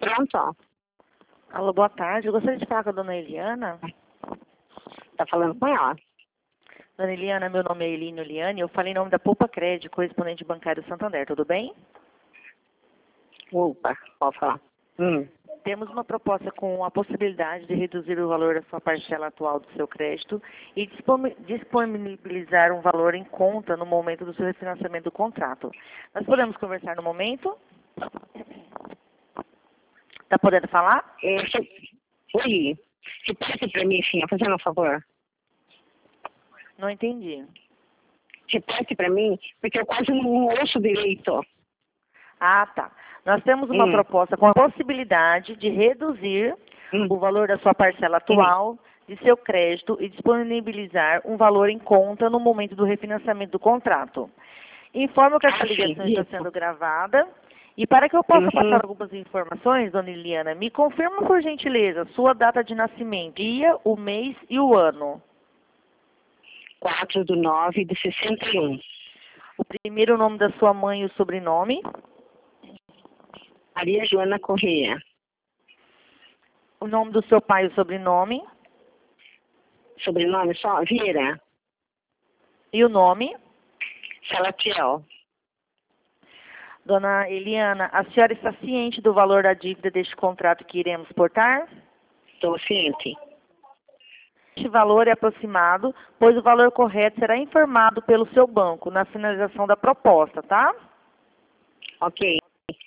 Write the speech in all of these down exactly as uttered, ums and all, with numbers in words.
Pronto. Alô, boa tarde. Eu gostaria de falar com a dona Eliana. Tá falando com ela? Dona Eliana, meu nome é Elínio Liane. Eu falei em nome da Poupa Crédito, correspondente bancário Santander. Tudo bem? Opa, pode falar. Hum. Temos uma proposta com a possibilidade de reduzir o valor da sua parcela atual do seu crédito e disponi- disponibilizar um valor em conta no momento do seu refinanciamento do contrato. Nós podemos conversar no momento? Está podendo falar? É, você... Oi, repete pra mim, filha, fazendo um favor. Não entendi. Repete pra mim, porque eu quase não ouço direito. Ah, tá. Nós temos uma Hum. proposta com a possibilidade de reduzir Hum. o valor da sua parcela atual de seu crédito e disponibilizar um valor em conta no momento do refinanciamento do contrato. Informo que essa Ah, sim, ligação está isso. sendo gravada. E para que eu possa Uhum. passar algumas informações, dona Eliana, me confirma, por gentileza, sua data de nascimento, dia, o mês e o ano. quatro do nove de sessenta e um. O primeiro nome da sua mãe e o sobrenome. Maria Joana Correia. O nome do seu pai e o sobrenome. Sobrenome só? Vieira. E o nome. Salatiel. Dona Eliana, a senhora está ciente do valor da dívida deste contrato que iremos portar? Estou ciente. Este valor é aproximado, pois o valor correto será informado pelo seu banco na finalização da proposta, tá? Ok.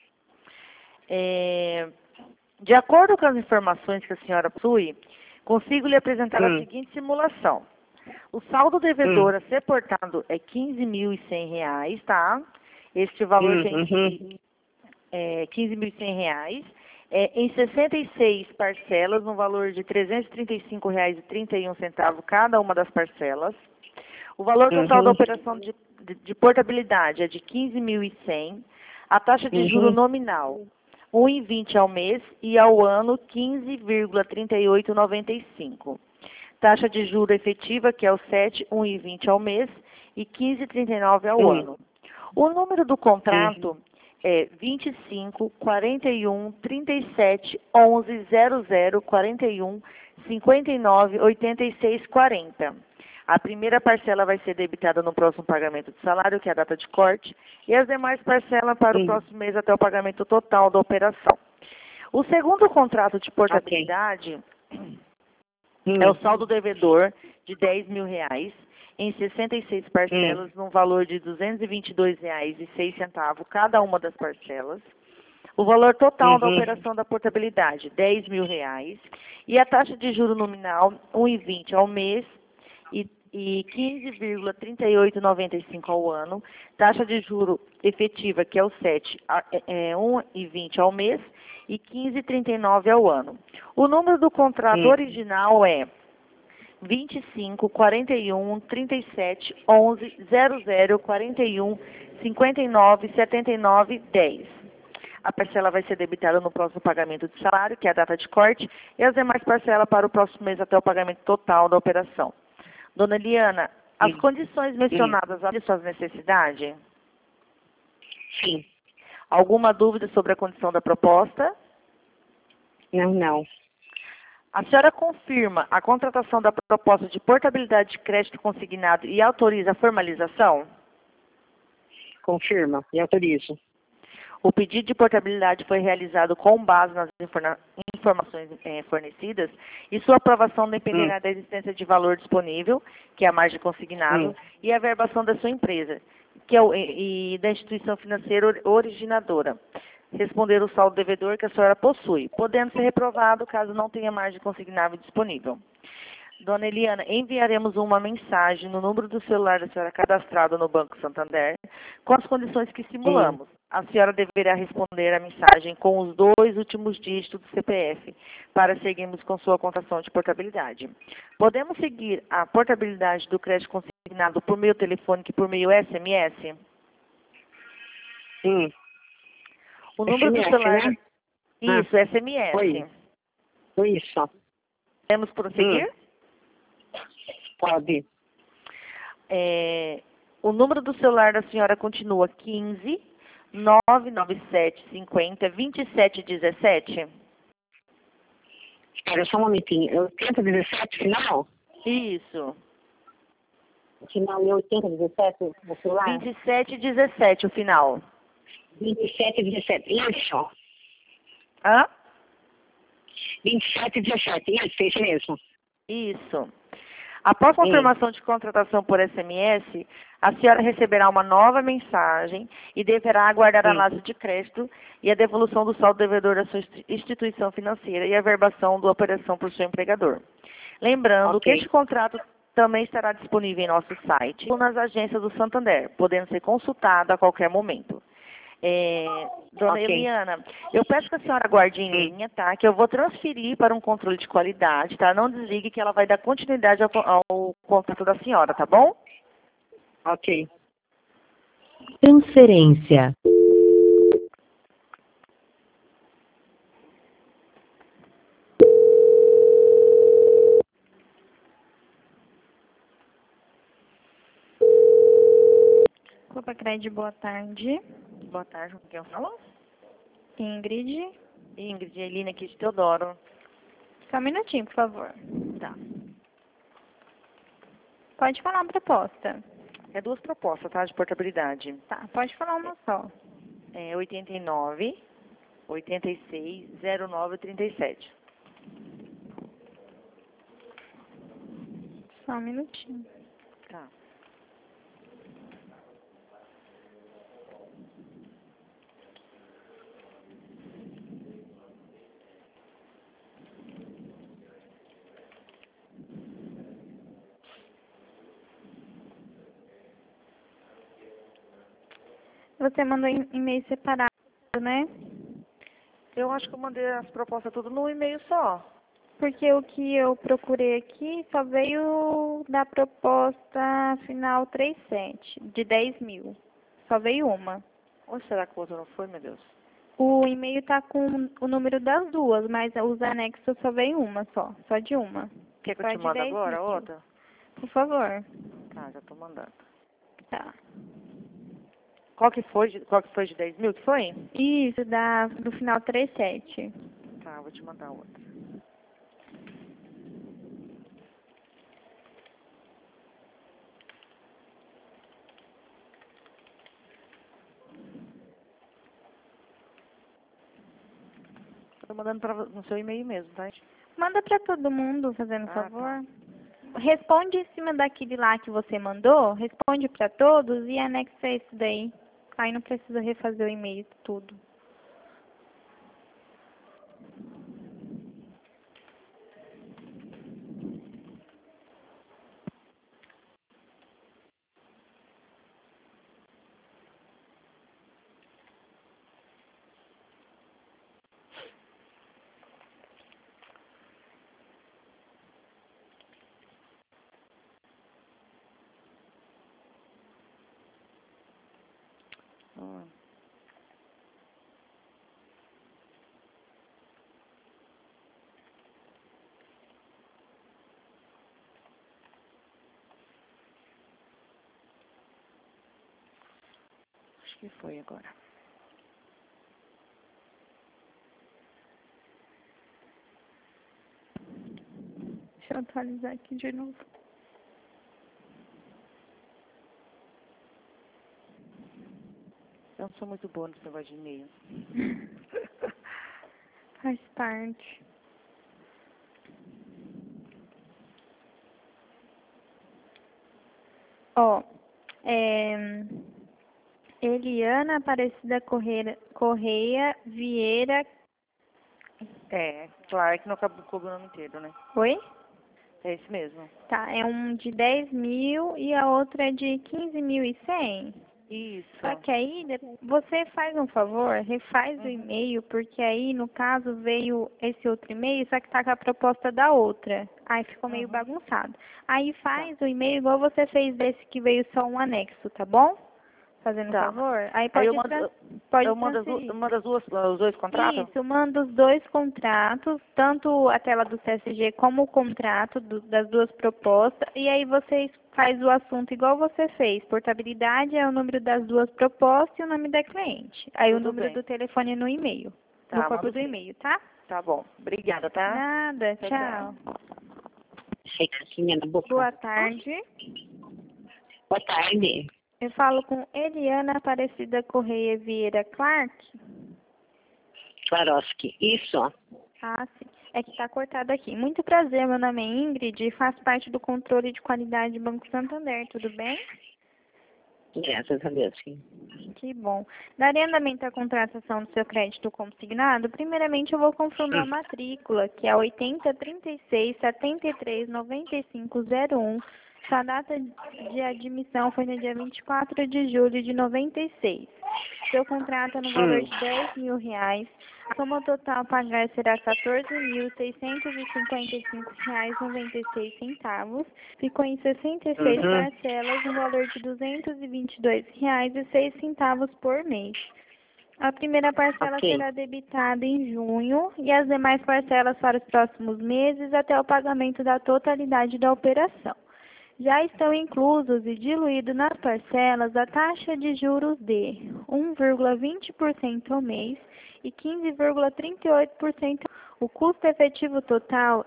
É, de acordo com as informações que a senhora possui, consigo lhe apresentar Hum. a seguinte simulação. O saldo devedor a ser portado é quinze mil e cem reais, tá? Este valor Hum, tem uhum. é, quinze mil e cem reais. É, em sessenta e seis parcelas, no valor de trezentos e trinta e cinco reais e trinta e um centavos cada uma das parcelas. O valor total Uhum. da operação de, de, de portabilidade é de quinze mil e cem. A taxa de juro Uhum. nominal, um vírgula vinte ao mês e ao ano quinze vírgula trinta e oito noventa e cinco. Taxa de juro efetiva, que é o sete, um vírgula vinte ao mês e quinze vírgula trinta e nove ao Hum. ano. O número do contrato é vinte e cinco, quarenta e um, trinta e sete, onze, zero zero, quarenta e um, cinquenta e nove, oitenta e seis, quarenta. A primeira parcela vai ser debitada no próximo pagamento de salário, que é a data de corte, e as demais parcelas para o Hum. próximo mês até o pagamento total da operação. O segundo contrato de portabilidade Hum. é o saldo devedor de dez mil reais em sessenta e seis parcelas, Hum. no valor de duzentos e vinte e dois reais e seis centavos cada uma das parcelas. O valor total da Uhum. operação da portabilidade, dez mil reais. E a taxa de juro nominal, um vírgula vinte ao mês e, e quinze vírgula trinta e oito noventa e cinco ao ano. Taxa de juro efetiva, que é o sete, a- é, é um vírgula vinte ao mês e quinze vírgula trinta e nove ao ano. O número do contrato Hum. original é vinte e cinco, quarenta e um, trinta e sete, onze, zero zero, quarenta e um, cinquenta e nove, setenta e nove, dez. A parcela vai ser debitada no próximo pagamento de salário, que é a data de corte, e as demais parcelas para o próximo mês até o pagamento total da operação. Dona Eliana, as Hum. condições mencionadas atendem suas necessidades? Sim. Alguma dúvida sobre a condição da proposta? Não, não. A senhora confirma a contratação da proposta de portabilidade de crédito consignado e autoriza a formalização? Confirma e autorizo. O pedido de portabilidade foi realizado com base nas informa- informações eh, fornecidas e sua aprovação dependerá Hum. da existência de valor disponível, que é a margem consignado, Hum. e a verbação da sua empresa, que é o, e, e da instituição financeira or- originadora. Responder o saldo devedor que a senhora possui, podendo ser reprovado caso não tenha margem consignável disponível. Dona Eliana, enviaremos uma mensagem no número do celular da senhora cadastrado no Banco Santander com as condições que Hum. simulamos. A senhora deverá responder a mensagem com os dois últimos dígitos do C P F para seguirmos com sua contação de portabilidade. Podemos seguir a portabilidade do crédito consignado por meio telefônico e por meio S M S? Hum. O número do S M S, celular... né? Isso, S M S. Oi. Isso. Podemos prosseguir? Hum. Pode. É, o número do celular da senhora continua quinze, nove nove sete cinco zero dois sete um sete. Espera só um momentinho. É oitenta dezessete, final? Isso. Final é oitenta dezessete, no celular? vinte e sete dezessete o final. vinte e sete dezessete, isso. Hã? vinte e sete dezessete, isso, isso mesmo. Isso. Após confirmação de contratação por S M S, a senhora receberá uma nova mensagem e deverá aguardar a Sim. análise de crédito e a devolução do saldo devedor da sua insti- instituição financeira e a verbação da operação por seu empregador. Lembrando que Ok. este contrato também estará disponível em nosso site ou nas agências do Santander, podendo ser consultado a qualquer momento. É, dona Ok. Eliana, eu peço que a senhora aguarde em Hum. linha, tá? Que eu vou transferir para um controle de qualidade, tá? Não desligue que ela vai dar continuidade ao, ao contrato da senhora, tá bom? Ok. Transferência. Copa Cred, boa tarde. Boa tarde, com quem eu falo? Ingrid. Ingrid, Elina aqui de Teodoro. Só um minutinho, por favor. Tá. Pode falar uma proposta. É duas propostas, tá? De portabilidade. Tá, pode falar uma só. É oitenta e nove, oitenta e seis, zero nove, trinta e sete. Só um minutinho. Tá. Você mandou em e-mail separado, né? Eu acho que eu mandei as propostas tudo num e-mail só. Porque o que eu procurei aqui só veio da proposta final trinta e sete, de dez mil. Só veio uma. Ou será que o outro não foi, meu Deus? O e-mail tá com o número das duas, mas os anexos só veio uma só. Só de uma. Quer que Só eu te de mande dez agora a mil. outra? Por favor. Tá, já tô mandando. Tá. Qual que foi de, qual que foi de dez mil que foi? Isso, da, do final trinta e sete. Tá, vou te mandar outra. Tô mandando pra, vo- no seu e-mail mesmo, tá? Manda pra todo mundo, fazendo Ah, favor. Responde em cima daquele lá que você mandou, responde pra todos e anexa isso daí. Aí não precisa refazer o e-mail tudo. Hum. Acho que foi agora. Deixa eu atualizar aqui de novo. Eu não sou muito boa nesse negócio de e-mail. Faz parte. Ó, é, Eliana Aparecida Correia, Correia Vieira. É, claro que não acabou com o nome inteiro, né? Oi? É esse mesmo. Tá, é um de dez mil e a outra é de quinze mil e cem. Isso. Só que aí, de- você faz um favor, refaz o Uhum. e-mail, porque aí, no caso, veio esse outro e-mail, só que tá com a proposta da outra. Aí ficou meio Uhum. bagunçado. Aí faz o e-mail igual você fez desse que veio só um anexo, tá bom? Fazendo um Tá. favor? Aí Aí pode, eu mando, trans- pode eu mando as, du- transferir. eu mando as duas, os dois contratos? Isso, manda os dois contratos, tanto a tela do C S G como o contrato do- das duas propostas, e aí vocês faz o assunto igual você fez. Portabilidade é o número das duas propostas e o nome da cliente. Aí o Tudo número bem. do telefone no e-mail, Tá, no corpo mando do sim. e-mail, tá? Tá bom. Obrigada, tá? Nada, Tchau, tchau. Chegadinha na boca. Boa tarde. Boa tarde. Eu falo com Eliana Aparecida Correia Vieira Clark. Swarovski. Isso. Ah, sim. É que está cortado aqui. Muito prazer, meu nome é Ingrid e faço parte do controle de qualidade do Banco Santander, tudo bem? Graças a Deus, sim. Que bom. Daria andamento à contratação do seu crédito consignado? Primeiramente, eu vou confirmar a matrícula, que é oitenta, trinta e seis, setenta e três, noventa e cinco, zero um. Sua data de admissão foi no dia vinte e quatro de julho de noventa e seis. Seu contrato é no valor Hum. de dez mil reais. A soma total a pagar será quatorze mil, seiscentos e cinquenta e cinco reais e noventa e seis centavos. Ficou em sessenta e seis Uhum. parcelas, no valor de duzentos e vinte e dois reais e seis centavos por mês. A primeira parcela Ok. será debitada em junho e as demais parcelas para os próximos meses até o pagamento da totalidade da operação. Já estão inclusos e diluídos nas parcelas a taxa de juros de um vírgula vinte por cento ao mês e quinze vírgula trinta e oito por cento. O custo efetivo total,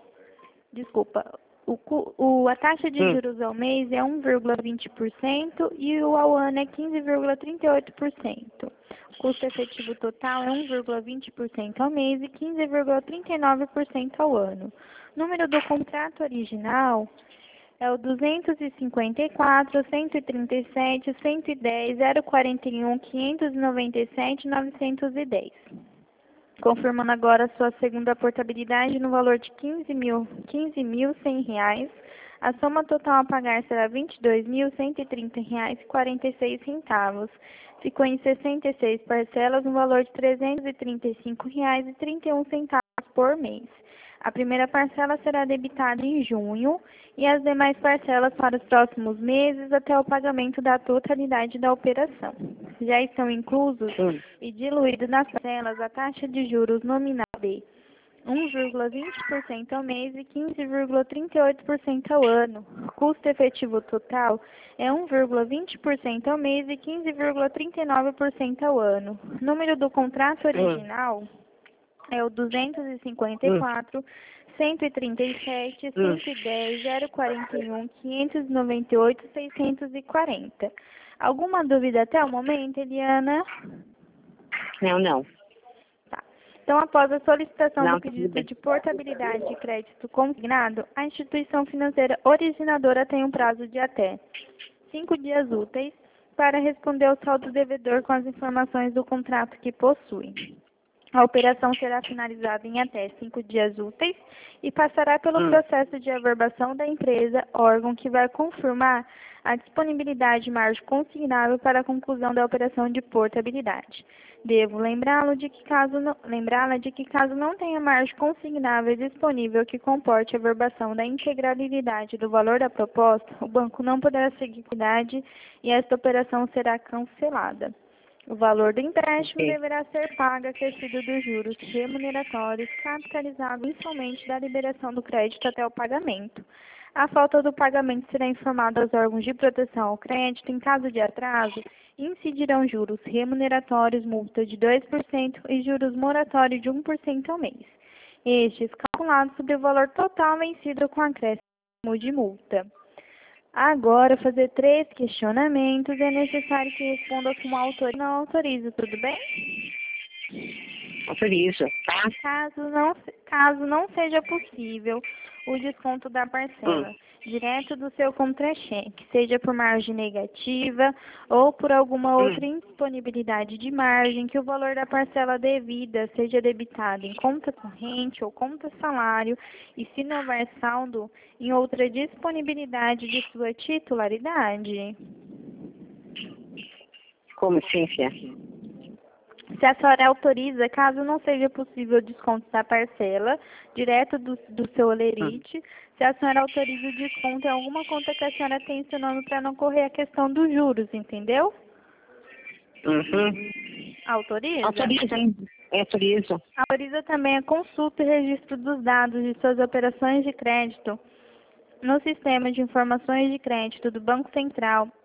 desculpa, o, cu- o, a taxa de Hum. juros ao mês é um vírgula vinte por cento e o ao ano é quinze vírgula trinta e oito por cento. O custo efetivo total é um vírgula vinte por cento ao mês e quinze vírgula trinta e nove por cento ao ano. O número do contrato original é o duzentos e cinquenta e quatro, cento e trinta e sete, cento e dez, zero quarenta e um, quinhentos e noventa e sete, novecentos e dez. Confirmando agora a sua segunda portabilidade no valor de quinze mil, quinze mil cem reais. A soma total a pagar será vinte e dois mil, cento e trinta reais e quarenta e seis centavos. Ficou em sessenta e seis parcelas no valor de trezentos e trinta e cinco reais e trinta e um centavos por mês. A primeira parcela será debitada em junho e as demais parcelas para os próximos meses até o pagamento da totalidade da operação. Já estão inclusos Hum. e diluídos nas parcelas a taxa de juros nominal de um vírgula vinte por cento ao mês e quinze vírgula trinta e oito por cento ao ano. O custo efetivo total é um vírgula vinte por cento ao mês e quinze vírgula trinta e nove por cento ao ano. O número do contrato original é o duzentos e cinquenta e quatro, cento e trinta e sete, Hum. cento e dez, zero quarenta e um, quinhentos e noventa e oito, seiscentos e quarenta. Alguma dúvida até o momento, Eliana? Não, não. Tá. Então, após a solicitação Não, do tudo pedido bem. de portabilidade de crédito consignado, a instituição financeira originadora tem um prazo de até cinco dias úteis para responder ao saldo devedor com as informações do contrato que possui. A operação será finalizada em até cinco dias úteis e passará pelo Hum. processo de averbação da empresa, órgão que vai confirmar a disponibilidade de margem consignável para a conclusão da operação de portabilidade. Devo lembrá-lo de que caso não, lembrá-la de que caso não tenha margem consignável disponível que comporte a averbação da integralidade do valor da proposta, o banco não poderá seguir com idade e esta operação será cancelada. O valor do empréstimo Ok. deverá ser pago acrescido dos juros remuneratórios capitalizados mensalmente da liberação do crédito até o pagamento. A falta do pagamento será informada aos órgãos de proteção ao crédito. Em caso de atraso, incidirão juros remuneratórios, multa de dois por cento e juros moratórios de um por cento ao mês. Estes calculados sobre o valor total vencido com acréscimo de multa. Agora, fazer três questionamentos. É necessário que responda com autor não autorizo, tudo bem? Autorizo, tá? Caso não, caso não seja possível o desconto da parcela direto do seu contra-cheque, seja por margem negativa ou por alguma outra indisponibilidade de margem, que o valor da parcela devida seja debitado em conta corrente ou conta salário e, se não houver saldo, em outra disponibilidade de sua titularidade. Como, Cíntia? Se a senhora autoriza, caso não seja possível o desconto da parcela, direto do, do seu olerite, se a senhora autoriza o desconto em alguma conta que a senhora tem em seu nome para não correr a questão dos juros, entendeu? Uhum. Autoriza? Autoriza, hein? É, autorizo. Autoriza também a consulta e registro dos dados de suas operações de crédito no Sistema de Informações de Crédito do Banco Central